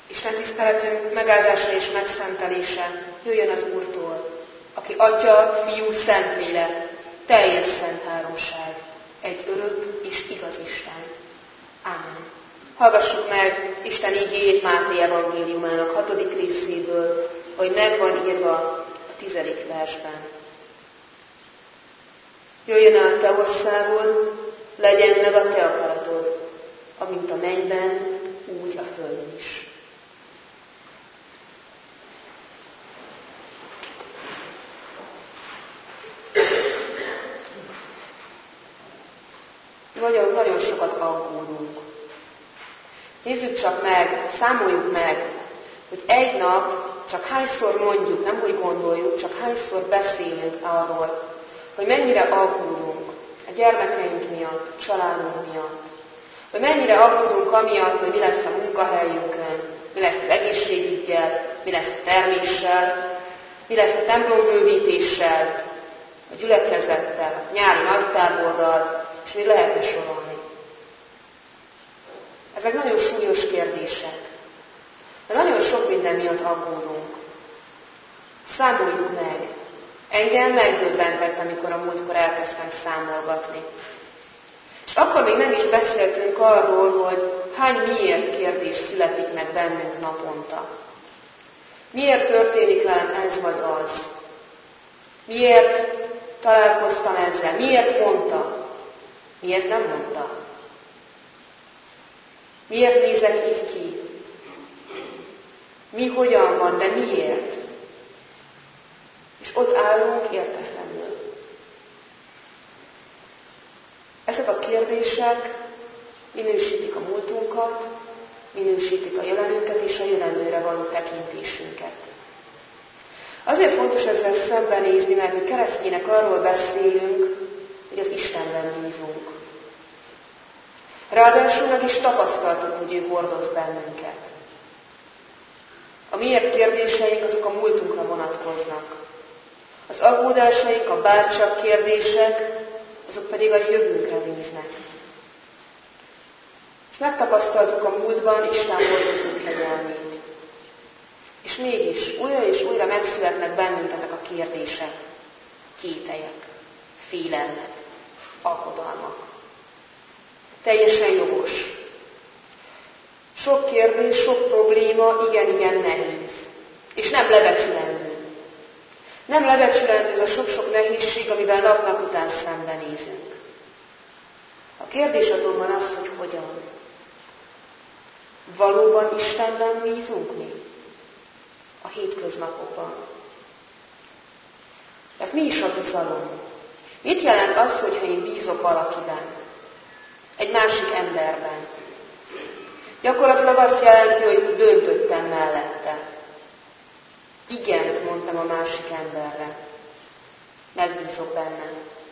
Isten tiszteletünk megáldása és megszentelése jöjjön az Úrtól, aki Atya, Fiú, Szentlélek, teljes szent háromság, egy örök és igaz Isten. Ámen. Hallgassuk meg Isten igéjét Máté evangéliumának 6. részéből, hogy meg van írva a 10. versben. Jöjjön el a te országod, legyen meg a te akaratod, amint a mennyben, úgy a földön is. Nagyon sokat aggódunk. Nézzük csak meg, számoljuk meg, hogy egy nap csak hányszor mondjuk, nem hogy gondoljuk, csak hányszor beszélünk arról, hogy mennyire aggódunk a gyermekeink miatt, a családunk miatt, hogy mennyire aggódunk amiatt, hogy mi lesz a munkahelyünkön, mi lesz az egészségüggyel, mi lesz a terméssel, mi lesz a templombővítéssel, a gyülekezettel, a nyári nagytáborral, és még lehetne sorolni. Ezek nagyon súlyos kérdések, de nagyon sok minden miatt aggódunk. Számoljuk meg. Engem megdöbbentett, amikor a múltkor elkezdtem számolgatni. És akkor még nem is beszéltünk arról, hogy hány miért kérdés születik meg bennünk naponta. Miért történik velem ez vagy az? Miért találkoztam ezzel? Miért mondta? Miért nem mondta? Miért nézek így ki? Mi hogyan van, de miért? És ott állunk értetlenül. Ezek a kérdések minősítik a múltunkat, minősítik a jelenünket és a jövendőre való tekintésünket. Azért fontos ezzel szembenézni, mert mi keresztények arról beszélünk, hogy az Istenben bízunk. Ráadásul meg is tapasztaltuk, hogy ő hordoz bennünket. A miért kérdéseink azok a múltunkra vonatkoznak. Az aggódásaink, a bárcsak kérdések, azok pedig a jövőnkre néznek. És megtapasztaltuk a múltban Isten hordozó kegyelmét. És mégis újra és újra megszületnek bennünk ezek a kérdések, kételyek, félelmek, aggodalmak. Teljesen jogos. Sok kérdés, sok probléma igen nehéz. És nem lebecsülendő. Nem lebecsülendő ez a sok-sok nehézség, amivel nap után szembenézünk. A kérdés azonban az, hogy hogyan. Valóban Istenben bízunk mi? A hétköznapokban. Mert mi is a bizalom? Mit jelent az, hogyha én bízok valakiben? Egy másik emberben? Gyakorlatilag azt jelenti, hogy döntöttem mellette. Igent mondtam a másik emberre. Megbízok benne.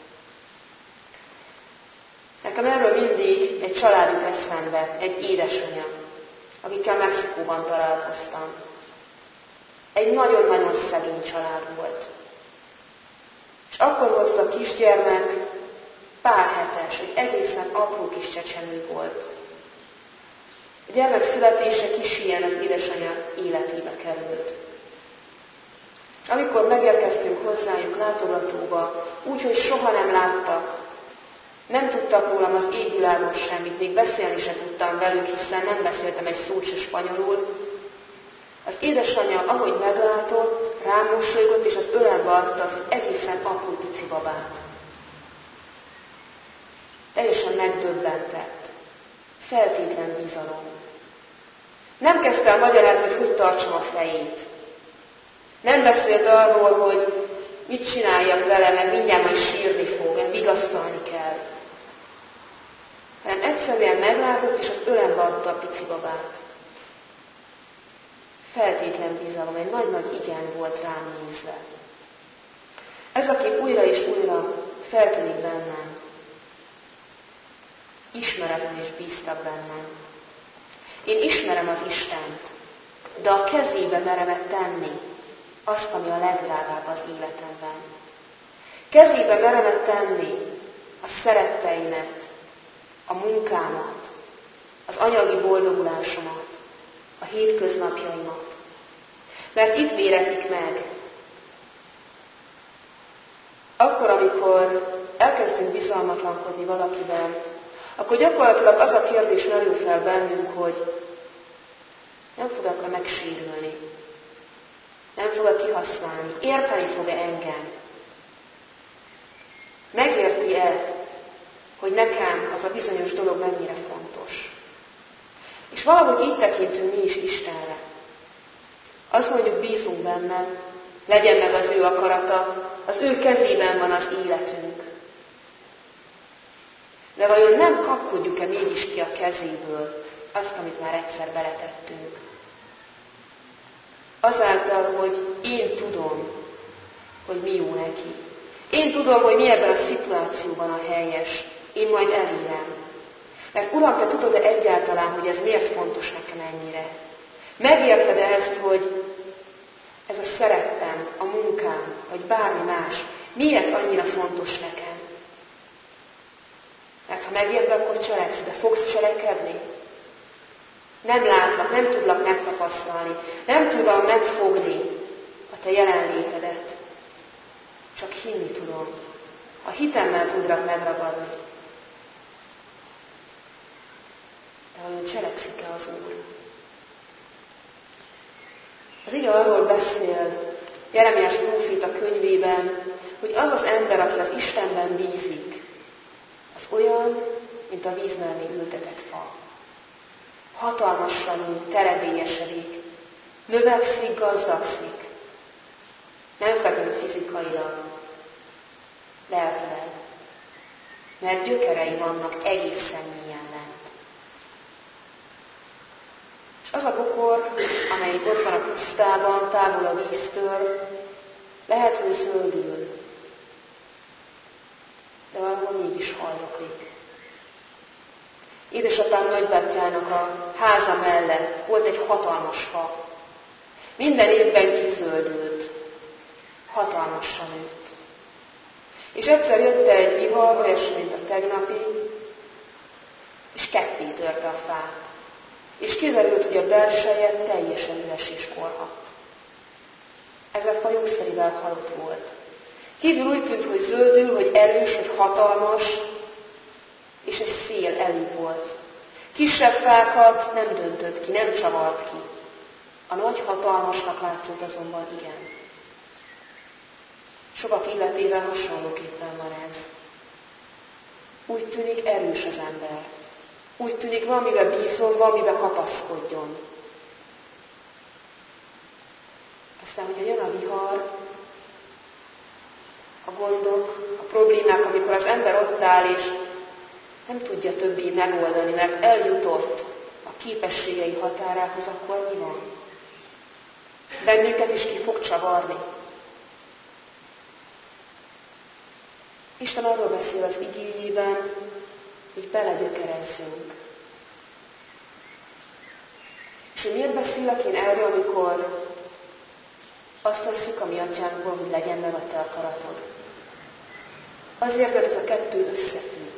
Nekem erről mindig egy család jut eszembe, egy édesanyja, akikkel Mexikóban találkoztam. Egy nagyon-nagyon szegény család volt. És akkor volt az a kisgyermek, pár hetes, egy egészen apró kis csecsemő volt. A gyermek születése kis ilyen az édesanyja életébe került. És amikor megérkeztünk hozzájuk látogatóba, úgy, hogy soha nem láttak, nem tudtak rólam az égvilágon semmit, még beszélni se tudtam velük, hiszen nem beszéltem egy szót se spanyolul. Az édesanyja, ahogy meglátott, rám mosolygott, és az ölembe adta az egészen apró pici babát. Teljesen megdöbbentett. Feltétlen bizalom. Nem kezdte el magyarázni, hogy tartsam a fejét. Nem beszélt arról, hogy mit csináljak vele, mert mindjárt majd sírni fog, mert vigasztalni kell. Hanem egyszerűen meglátott, és az ölembe adta a pici babát. Feltétlen bizalom, egy nagy-nagy igen volt rám nézve. Ez a kép újra és újra feltűnik bennem. Ismeretem és bíztak bennem. Én ismerem az Istent, de a kezébe merem tenni azt, ami a legdrágább az életemben. Kezébe merem tenni a szeretteimet, a munkámat, az anyagi boldogulásomat, a hétköznapjaimat. Mert itt méretik meg. Akkor, amikor elkezdünk bizalmatlankodni valakivel, akkor gyakorlatilag az a kérdés merül fel bennünk, hogy nem fog-e megsérülni, nem fog-e kihasználni, érteni fog-e engem, megérti-e, hogy nekem az a bizonyos dolog mennyire fontos. És valahogy így tekintünk mi is Istenre. Azt mondjuk, bízunk benne, legyen meg az ő akarata, az ő kezében van az életünk. De vajon nem kapkodjuk-e mégis ki a kezéből azt, amit már egyszer beletettünk? Azáltal, hogy én tudom, hogy mi jó neki. Én tudom, hogy mi ebben a szituációban a helyes. Én majd elérem. Mert Uram, te tudod-e egyáltalán, hogy ez miért fontos nekem ennyire? Megérted-e ezt, hogy ez a szerettem, a munkám, vagy bármi más, miért annyira fontos nekem? Mert ha megérted, akkor cselekszel, de fogsz cselekedni? Nem látlak, nem tudlak megtapasztalni, nem tudom megfogni a te jelenlétedet. Csak hinni tudom. A hitemmel tudlak megragadni. De vajon cselekszik-e az Úr? Az ige arról beszél Jeremiás próféta könyvében, hogy az az ember, aki az Istenben bízik, az olyan, mint a víz mellé ültetett fa. Hatalmasan nő, terebélyesedik, növekszik, gazdagszik. Nem feküdt fizikailag, lelkileg, mert gyökerei vannak egészen mélyen lent. És az a bokor, amelyik ott van a pusztában, távol a víztől, lehet, hogy zöldül, de valahol mégis haldoklik. Édesapám nagybátyjának a háza mellett volt egy hatalmas fa. Minden évben kizöldült, hatalmasan nőtt. És egyszer jött egy vihar, olyasmi, mint a tegnapi, és ketté törte a fát. És kiderült, hogy a belseje teljesen üres és korhadt. Ez a fa jószerivel halott volt. Kívül úgy tűnt, hogy zöldül, hogy erős, hogy hatalmas, és egy szél elég volt. Kisebb fákat nem döntött ki, nem csavart ki. A nagy hatalmasnak látszott azonban igen. Sokak életével hasonlóképpen van ez. Úgy tűnik erős az ember. Úgy tűnik valamiben bízom, valamiben kapaszkodjon. Aztán, hogyha jön a vihar, a gondok, a problémák, amikor az ember ott áll, és nem tudja többé megoldani, mert eljutott a képességei határához, akkor mi van? Bennünket is ki fog csavarni. Isten arról beszél az igéjében, hogy belegyökerezzünk. És hogy miért beszélek én erről, amikor azt tesszük a mi atyánkból, hogy legyen meg a te akaratod? Azért, mert ez a kettő összefügg.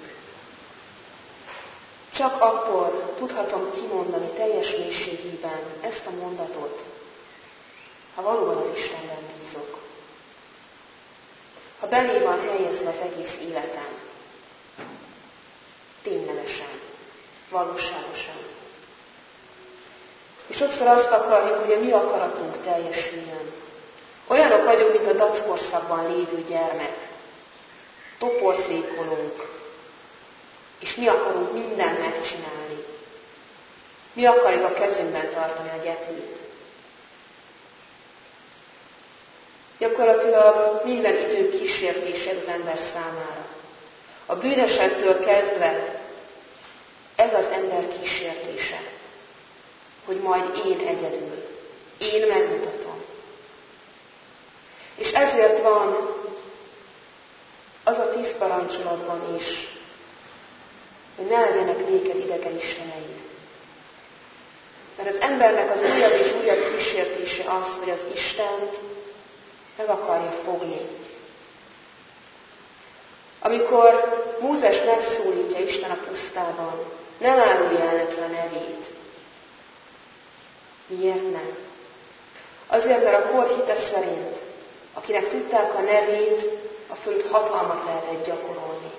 Csak akkor tudhatom kimondani teljes mélységében ezt a mondatot, ha valóban az Istenben bízok. Ha belé van helyezve az egész életem, ténylegesen, valóságosan. És sokszor azt akarjuk, hogy a mi akaratunk teljesüljön. Olyanok vagyunk, mint a dackorszakban lévő gyermek. Toporzékolunk, és mi akarunk mindent megcsinálni. Mi akarjuk a kezünkben tartani a gyeplőt. Gyakorlatilag minden idő kísértése az ember számára. A bűnesektől kezdve ez az ember kísértése, hogy majd én egyedül, én megmutatom. És ezért van az a 10 parancsolatban is, hogy ne legyenek néked idegen isteneid. Mert az embernek az újabb és újabb kísértése az, hogy az Istent meg akarja fogni. Amikor Mózes megszólítja Isten a pusztában, nem árulja el neki a nevét. Miért nem? Azért, mert a kor hite szerint, akinek tudták a nevét, a fölött hatalmat lehetett gyakorolni.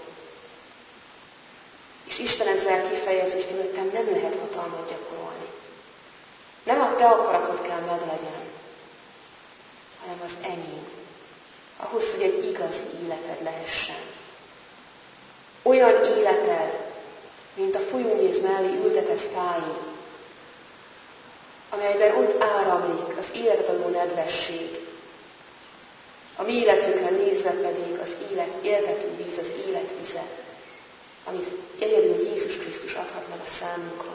És Isten ezzel kifejezi, hogy fölöttem nem lehet hatalmat gyakorolni. Nem a te akaratod kell meglegyen, hanem az enyém. Ahhoz, hogy egy igazi életed lehessen. Olyan életed, mint a folyóméz mellé ültetett fáig, amelyben ott áramlik az életet adó nedvesség. A mi életünkre nézve pedig az éltető víz, az életvize, amit egyedül Jézus Krisztus adhat meg a számunkra.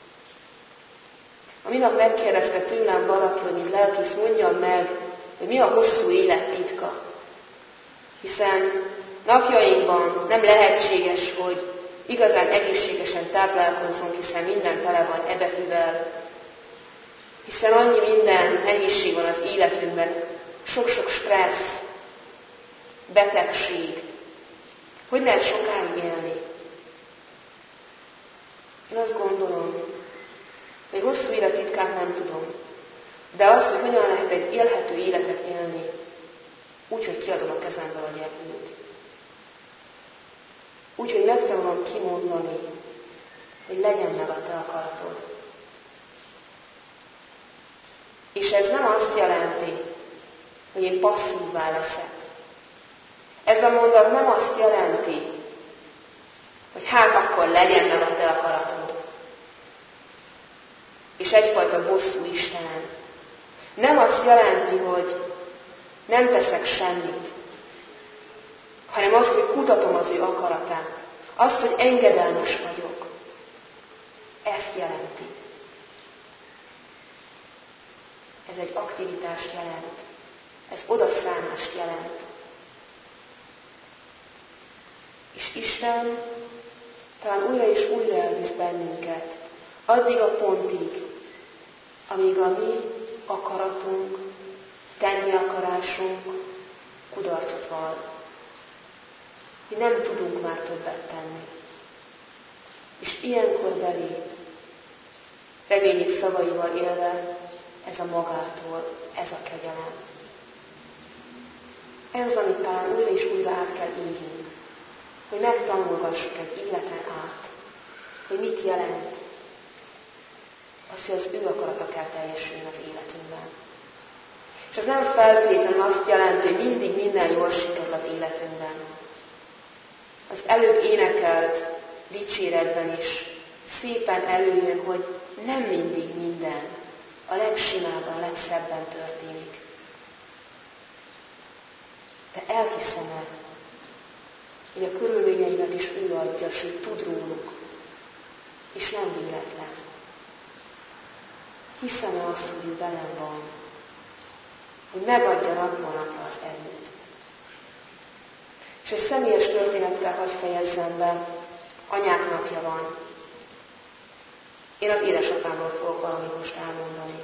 A minap megkérdezte tőlem valaki, hogy mint lelkész mondjam meg, hogy mi a hosszú élet titka. Hiszen napjainkban nem lehetséges, hogy igazán egészségesen táplálkozzunk, hiszen minden tele van ebetűvel, hiszen annyi minden nehézség van az életünkben, sok-sok stressz, betegség. Hogy lehet sokáig élni? Én azt gondolom, hogy hosszú élet titkát nem tudom, de azt, hogy hogyan lehet egy élhető életet élni, úgy, hogy kiadom a kezemből a gyerműt. Úgy, hogy megtanulom kimondani, hogy legyen meg a te akaratod. És ez nem azt jelenti, hogy én passzívvá leszek. Ez a mondat nem azt jelenti, hogy hát akkor legyen meg a te akaratod. És egyfajta bosszú Istenem. Nem azt jelenti, hogy nem teszek semmit, hanem azt, hogy kutatom az ő akaratát. Azt, hogy engedelmes vagyok. Ezt jelenti. Ez egy aktivitást jelent. Ez odaszánást jelent. És Isten talán újra és újra elvisz bennünket, addig a pontig, amíg a mi akaratunk, tenni akarásunk kudarcot vall. Mi nem tudunk már többet tenni. És ilyenkor belép, regényik szavaival élve, ez a magától, ez a kegyelem. Ez az, amit talán újra és újra át kell élnünk, hogy megtanulgassuk egy életen át, hogy mit jelent az, hogy az ő akarata kell teljesülni az életünkben. És ez nem feltétlenül azt jelenti, hogy mindig minden jól sikerül az életünkben. Az előbb énekelt dicséretben is szépen előjön, hogy nem mindig minden a legsimábban, legszebben történik. De elhiszem-e, hogy a körülményeimet is ő adja, és ő tud róluk, és nem véletlen. Hiszem-e azt, hogy ő velem van, hogy megadja napról napra az erőt. És egy személyes történettel hadd fejezzem be, anyák napja van. Én az édesapámról fogok valamit most elmondani.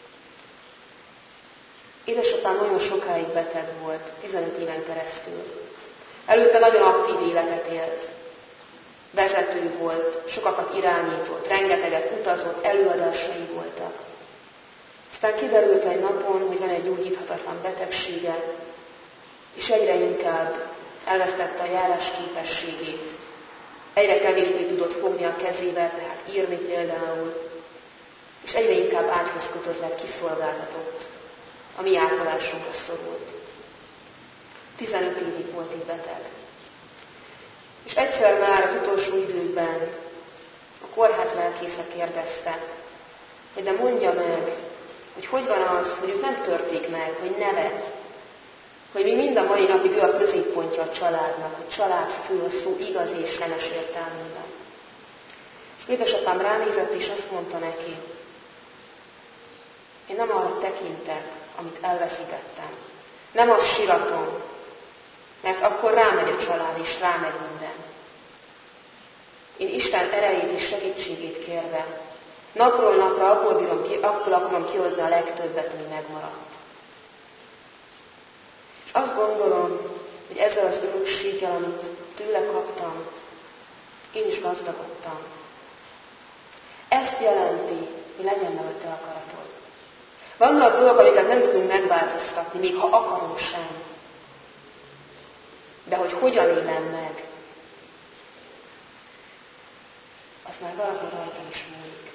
Édesapám nagyon sokáig beteg volt, 15 éven keresztül. Előtte nagyon aktív életet élt. Vezető volt, sokakat irányított, rengeteget utazott, előadásai voltak. Aztán kiderült egy napon, hogy van egy gyógyíthatatlan betegsége, és egyre inkább elvesztette a járás képességét. Egyre kevésbé tudott fogni a kezével, tehát írni például, és egyre inkább ágyhoz kötött lett, kiszolgáltatott. A mi ápolásunkra szorult. 15 évig volt itt beteg. És egyszer már az utolsó időkben a kórház lelkésze kérdezte, hogy de mondja meg, hogy van az, hogy őt nem törték meg, hogy nevet, hogy mi mind a mai napig ő a középpontja a családnak, a családfő a szó igaz és nemes értelmében. És édesapám ránézett, és azt mondta neki, én nem arra tekintek, amit elveszítettem. Nem azt siratom, mert akkor rámegy a család, és rámegy minden. Én Isten erejét és segítségét kérve, napról napra abból akarom kihozni a legtöbbet, ami megmaradt. És azt gondolom, hogy ezzel az örökséggel, amit tőle kaptam, én is gazdagodtam. Ezt jelenti, hogy legyen meg a te akaratod. Vannak dolgok, amiket nem tudunk megváltoztatni, még ha akarunk sem. De hogy hogyan élem meg, az már valahol rajta is múlik.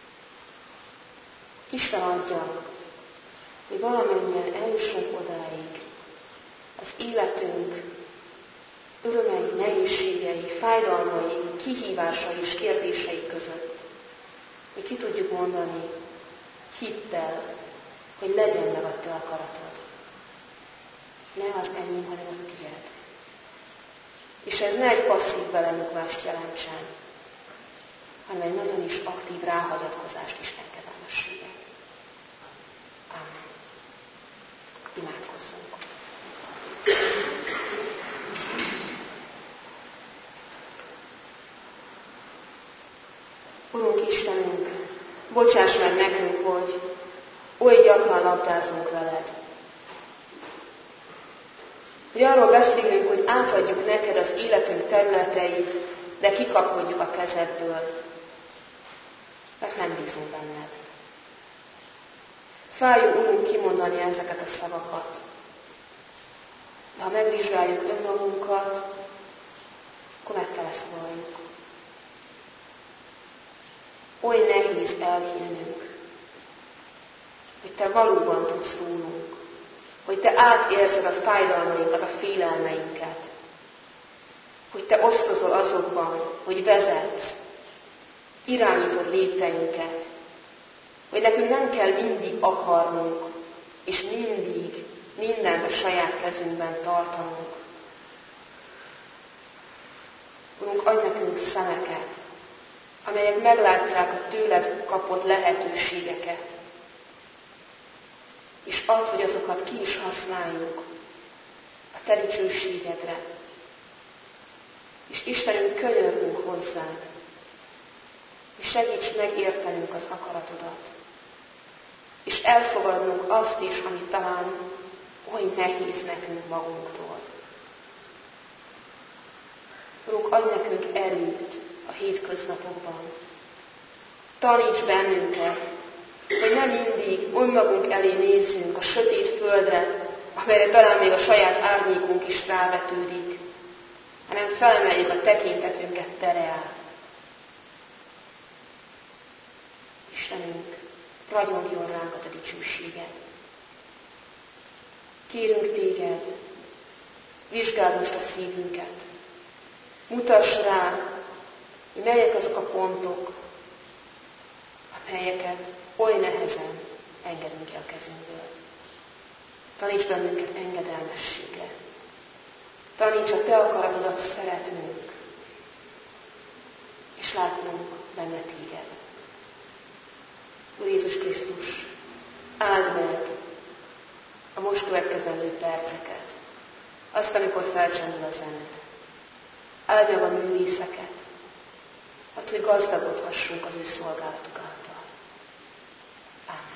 Isten adja, hogy valamennyien eljussunk odáig, az életünk örömei, nehézségei, fájdalmai, kihívásai és kérdései között, hogy ki tudjuk mondani hittel, hogy legyen meg a te akaratod. Ne az enyém, hanem a tiéd. És ez ne egy passzív belenyugvást jelentsen, hanem egy nagyon is aktív ráhagyatkozást Isten kegyelmessége. Amen. Imádkozzunk. Urunk Istenünk, bocsáss meg nekünk, hogy oly gyakran labdázunk veled. Hogy arról beszélünk, hogy átadjuk neked az életünk területeit, de kikapkodjuk a kezedből, mert nem bízunk benned. Fájó, Urunk, kimondani ezeket a szavakat. De ha megvizsgáljuk önmagunkat, akkor meg kell ezt valljuk. Oly nehéz elhinnünk, hogy te valóban tudsz rólunk, hogy te átérzed a fájdalmainkat, a félelmeinket, hogy te osztozol azokban, hogy vezetsz, irányítod lépteinket, hogy nekünk nem kell mindig akarnunk, és mindig mindent a saját kezünkben tartanunk. Urunk, adj nekünk szemeket, amelyek meglátják a tőled kapott lehetőségeket, és add, hogy azokat ki is használjuk a te dicsőségedre. És Istenünk, könyörgünk hozzád, és segíts megértenünk az akaratodat, és elfogadnunk azt is, ami talán oly nehéz nekünk magunktól. Urunk, adj nekünk erőt a hétköznapokban. Taníts bennünket, hogy nem mindig önmagunk elé nézzünk a sötét földre, amelyre talán még a saját árnyékunk is rávetődik, hanem felemeljük a tekintetünket te reád. Istenünk, ragyogjon ránk a te dicsőséged. Kérünk téged, vizsgáld most a szívünket. Mutass rá, hogy melyek azok a pontok, amelyeket oly nehezen engedünk ki a kezünkből. Taníts bennünket engedelmességre. Taníts a te akaratodat szeretnünk, és látnunk benne téged. Úr Jézus Krisztus, áld meg a most következő perceket, azt, amikor felcsendül a zene. Áld meg a művészeket, hát, hogy gazdagodhassunk az ő szolgálatuk által. Amen.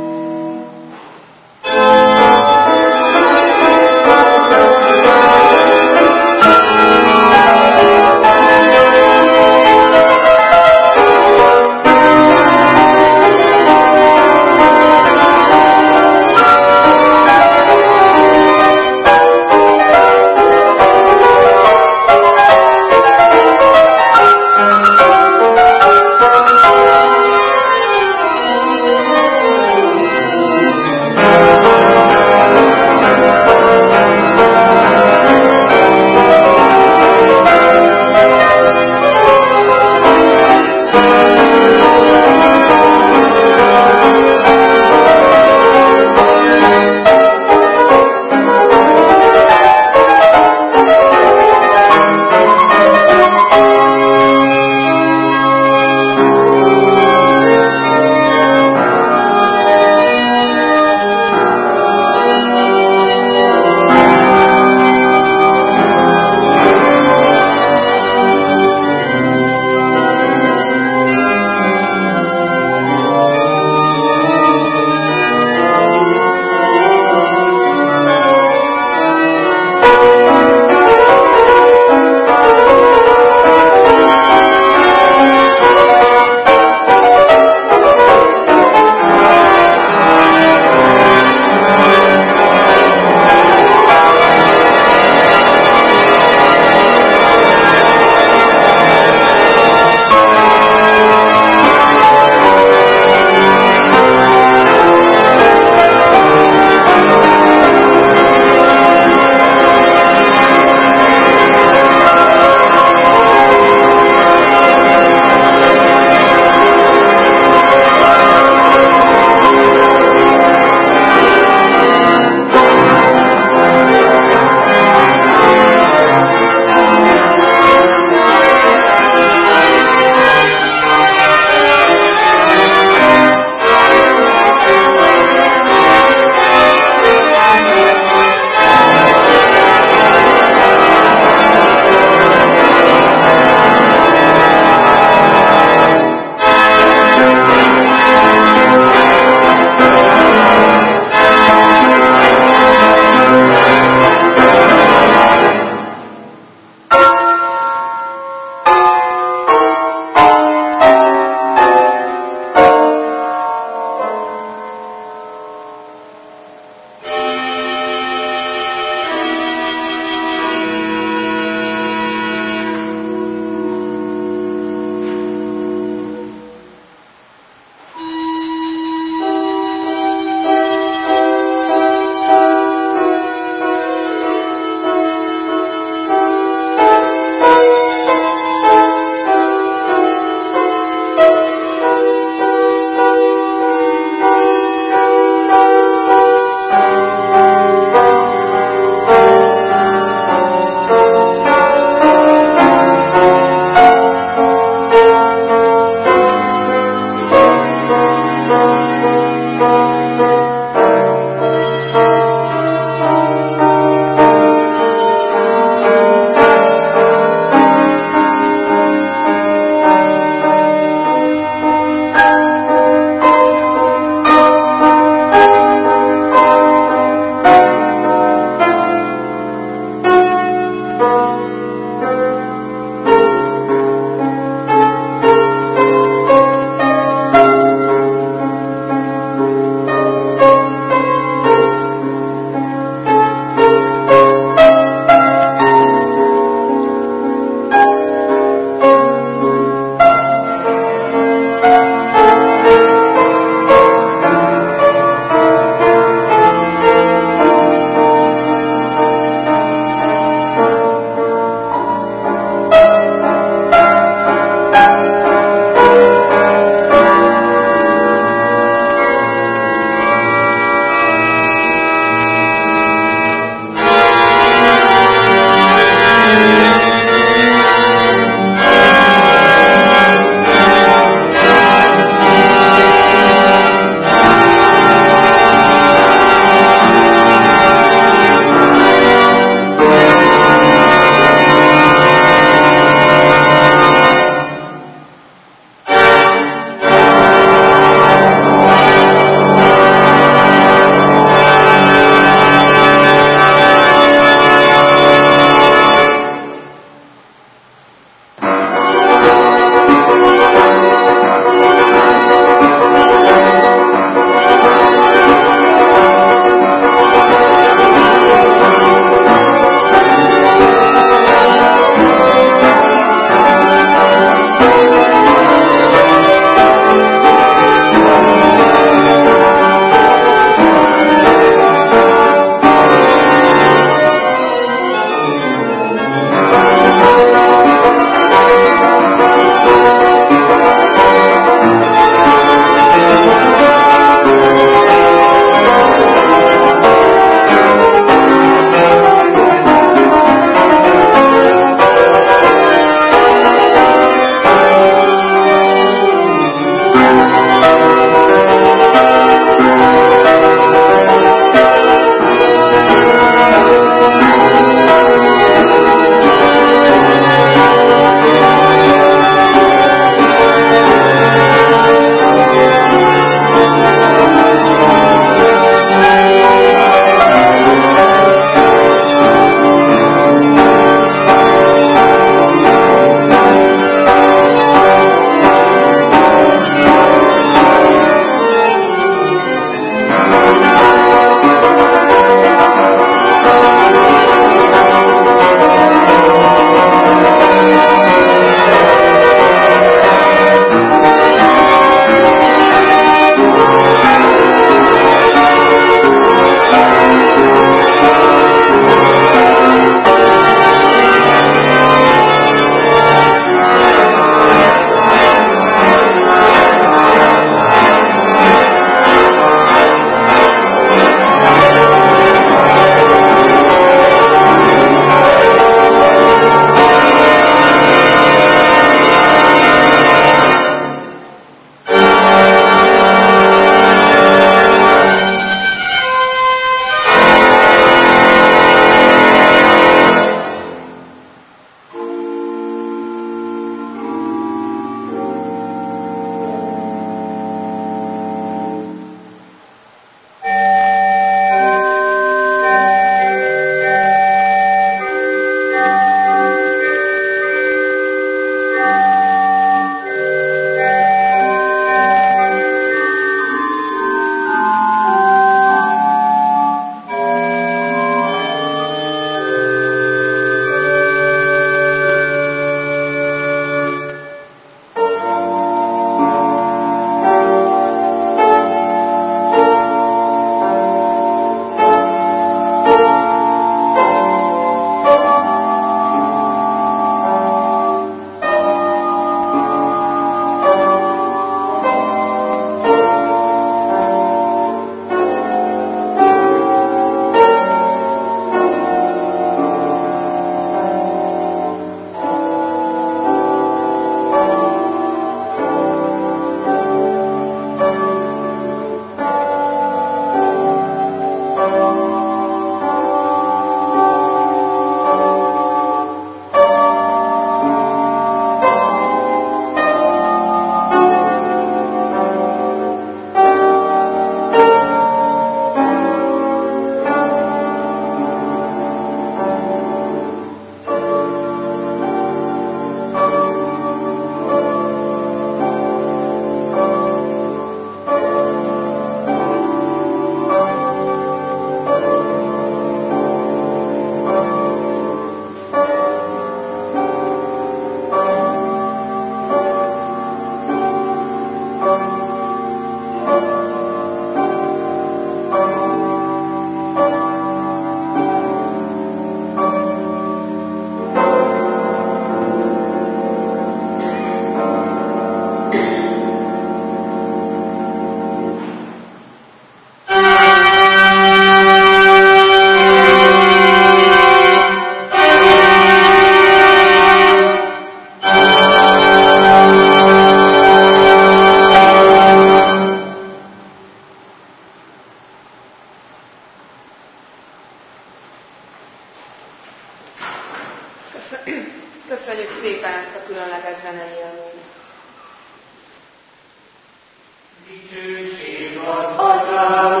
szépen ezt a különleges zenei élményt. Dicsőség az Atyának,